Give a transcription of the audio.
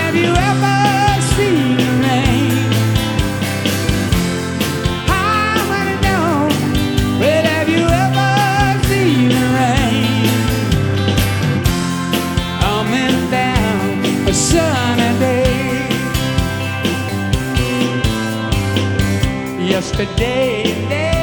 have you ever seen the rain? I wanna know, well, have you ever seen the rain? Coming down a sunny day. Yesterday,